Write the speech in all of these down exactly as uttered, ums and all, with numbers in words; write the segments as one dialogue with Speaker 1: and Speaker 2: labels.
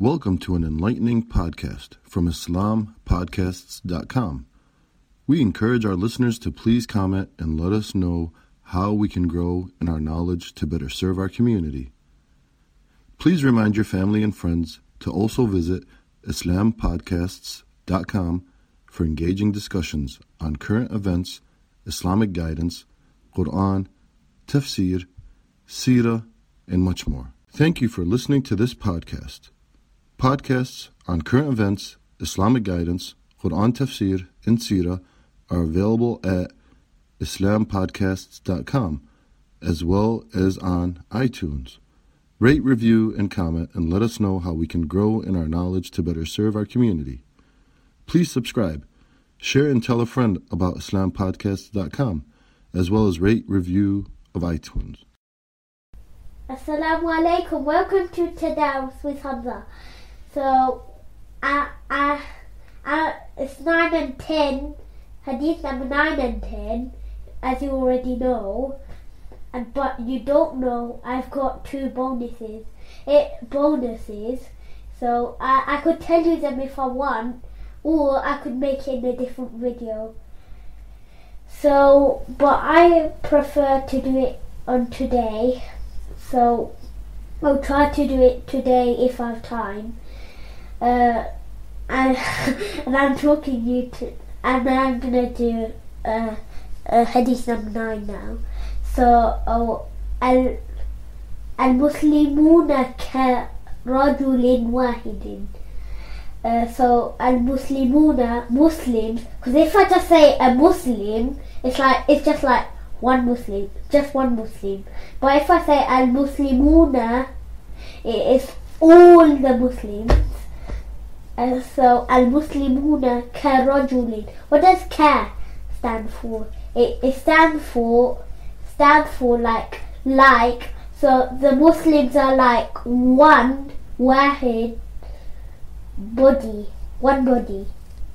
Speaker 1: Welcome to an enlightening podcast from Islam Podcasts dot com. We encourage our listeners to please comment and let us know how we can grow in our knowledge to better serve our community. Please remind your family and friends to also visit Islam Podcasts dot com for engaging discussions on current events, Islamic guidance, Quran, tafsir, seerah, and much more. Thank you for listening to this podcast. Podcasts on current events, Islamic guidance, Quran tafsir, and seerah are available at Islam Podcasts dot com as well as on iTunes. Rate, review, and comment and let us know how we can grow in our knowledge to better serve our community. Please subscribe, share, and tell a friend about Islam Podcasts dot com as well as rate, review of iTunes.
Speaker 2: Assalamu alaikum. Welcome to Tadaws with Hamza. So, uh, uh, uh, it's nine and ten, Hadith number nine and ten, as you already know. And but you don't know, I've got two bonuses. It bonuses. So uh, I could tell you them if I want, or I could make it in a different video. So, but I prefer to do it on today. So I'll try to do it today if I have time. Uh, and, and I'm talking you to, and I'm gonna do uh, uh, Hadith number nine now. So, oh, al al Muslimuna ka rajulin wahidin. Uh, so al Muslimuna, Muslims, because if I just say a Muslim, it's like it's just like one Muslim, just one Muslim. But if I say al Muslimuna, it is all the Muslims. Uh, so al Muslimuna ka rajulin. What does ka stand for? It, it stands for stands for like like. So the Muslims are like one wahid body, one body.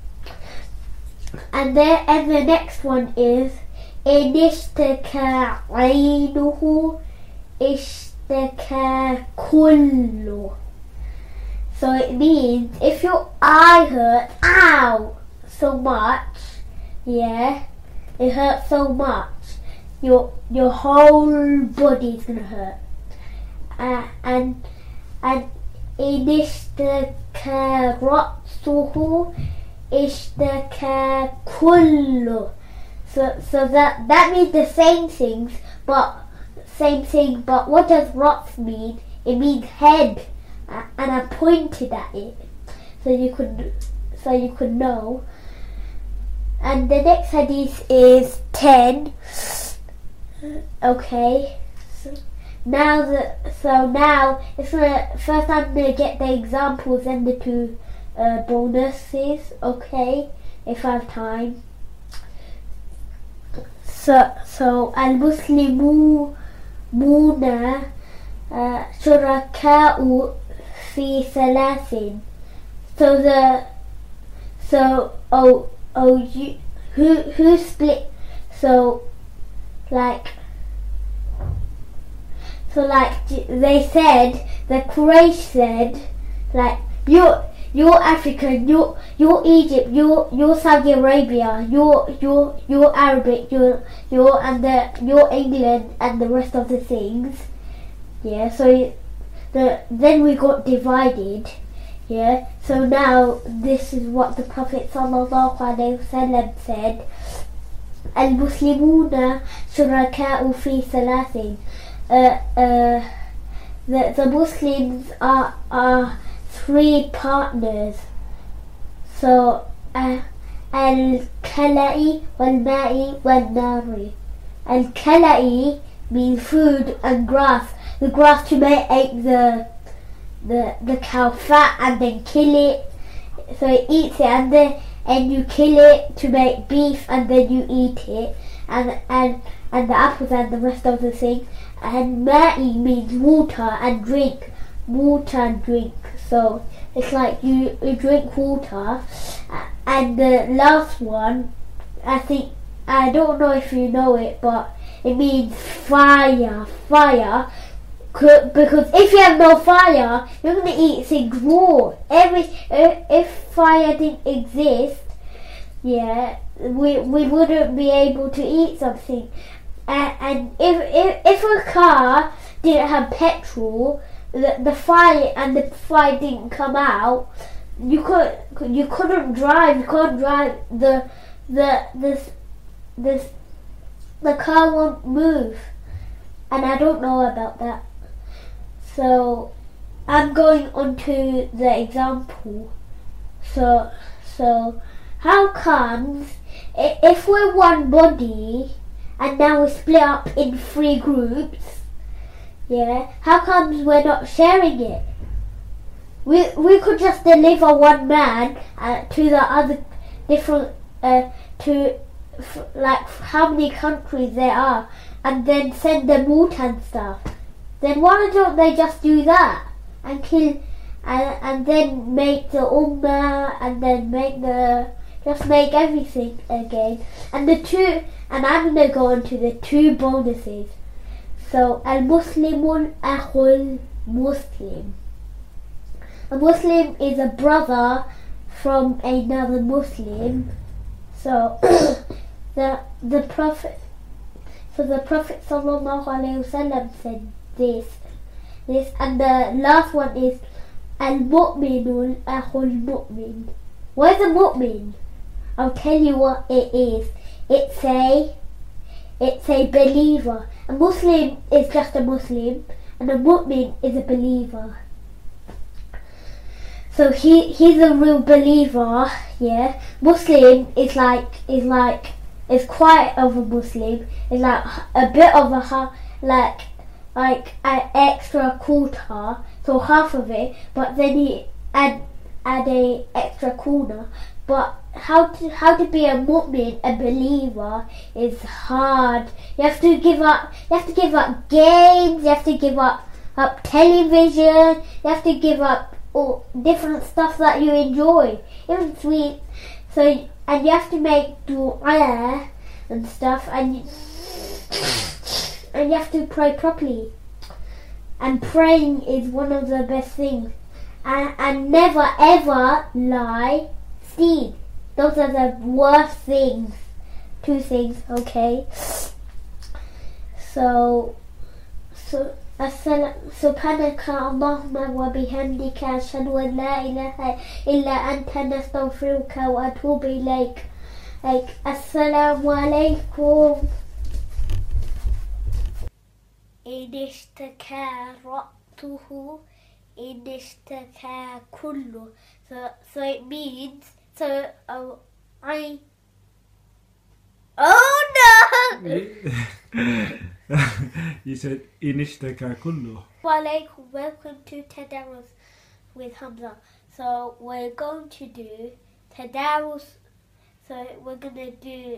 Speaker 2: And then and the next one is in ishtaka aynuhu ishtaka kullu. So it means if your eye hurt, ow, so much, yeah, it hurts so much, your your whole body's gonna hurt. Uh, and and in ishtaka ra'suhu ishtaka kullu. So so that that means the same things, but same thing. But what does Ra's mean? It means head, uh, and I pointed at it, so you could so you could know. And the next hadith is ten. Okay. So now the so now it's gonna first I'm gonna get the examples and the two uh, bonuses. Okay, if I have time. So, so al-Muslimu muna shuraka'u fi thalathin. So the, so oh oh you who who split? So like so like they said the Quraysh said like you. You're African, you're, you're Egypt, you're, you're Saudi Arabia, you're, you're, you're Arabic, you're, you're, and the, you're England and the rest of the things. Yeah, so the, then we got divided. Yeah, so now this is what the Prophet sallallahu alaihi wasallam said. Al-Muslimuna shuraka'u fi thalathin. Uh, uh, the, the Muslims are, are three partners. So uh, al-kala'i wal-ma'i wal-nari. Al-kala'i means food and grass. The grass to make the the the cow fat and then kill it. So it eats it and then and you kill it to make beef and then you eat it. And and and the apples and the rest of the thing. And ma'i means water and drink. Water and drink. So it's like you, you drink water. And the last one, I think, I don't know if you know it, but it means fire. Fire. Because if you have no fire, you're going to eat things raw. Every if fire didn't exist, yeah, we we wouldn't be able to eat something. And, and if, if if a car didn't have petrol, the the fire and the fire didn't come out, you could you couldn't drive. You can't drive. The the this this the car won't move. And I don't know about that. So I'm going on to the example. So so how comes if we're one body and now we're split up in three groups, yeah, how comes we're not sharing it? We we could just deliver one man uh, to the other different uh, to f- like how many countries there are, and then send them wood and stuff. Then why don't they just do that and kill and, and then make the ummah and then make the just make everything again. And the two and I'm gonna go on to the two bonuses. So al Muslimun akhul Muslim. A Muslim is a brother from another Muslim. So the the Prophet So the Prophet sallallahu alaihi wasallam said this, this, and the last one is al-mu'minul akhul mu'min. What is a mu'min? I'll tell you what it is. It's a, it's a believer. A Muslim is just a Muslim, and a mu'min is a believer. So he he's a real believer, yeah. Muslim is like is like is quite of a Muslim. It's like a bit of a like like an extra quarter, so half of it. But then he add add a extra corner. But how to how to be a mu'min, a believer, is hard. You have to give up. You have to give up games. You have to give up up television. You have to give up all different stuff that you enjoy, even sweet. So and you have to make du'a and stuff, and you, and you have to pray properly. And praying is one of the best things. And and never ever lie, steal. Those are the worst things. Two things, okay. So, so. سبحانك اللهم وبحمدك أشهد أن لا إله إلا أنت نستغفرك وأتوب إليك. Like, السلام عليكم. إن اشتكى رأته إن اشتكى كله. So, so it means, so uh, I. Oh no!
Speaker 3: You said inishtaka kullu.
Speaker 2: Walaikum, welcome to Tadarus with Hamza. So we're going to do Tadarus. So we're gonna do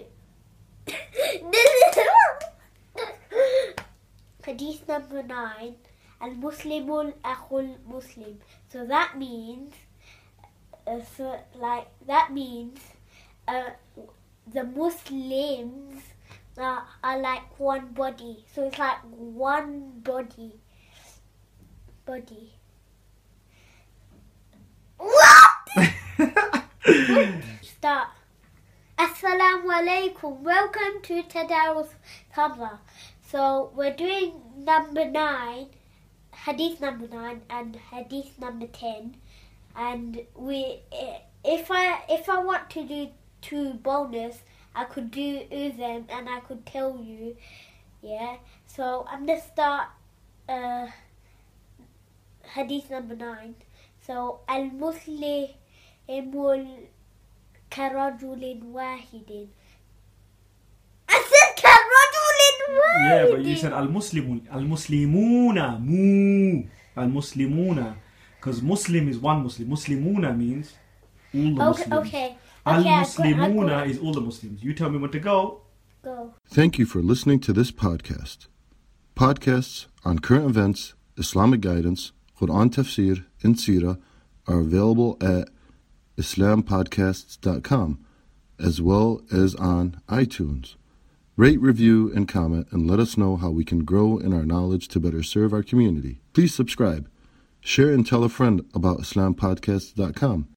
Speaker 2: Hadith number nine. Al Muslimul Akhul Muslim. So that means, uh, so like that means, uh, the Muslims are, are like one body. So it's like one body. Body. What? Start. Assalamu alaikum. Welcome to Tadarus Hamza. So we're doing number nine, Hadith number nine, and Hadith number ten. And we, if I if I want to do two bonus, I could do them and I could tell you, yeah. So I'm gonna start uh, Hadith number nine. So al Muslimul karajulin wahidin. I said karajulin wahidin.
Speaker 3: Yeah, but you said al Muslimun, al Muslimuna, mu, al Muslimuna, because Muslim is one Muslim. Muslimuna means all the
Speaker 2: Okay,
Speaker 3: Muslims.
Speaker 2: okay.
Speaker 3: Al-Muslimuna is all the Muslims. You tell me when to go.
Speaker 2: Go.
Speaker 1: Thank you for listening to this podcast. Podcasts on current events, Islamic guidance, Quran tafsir, and Seerah are available at islam podcasts dot com as well as on iTunes. Rate, review, and comment, and let us know how we can grow in our knowledge to better serve our community. Please subscribe. Share and tell a friend about Islam Podcasts dot com.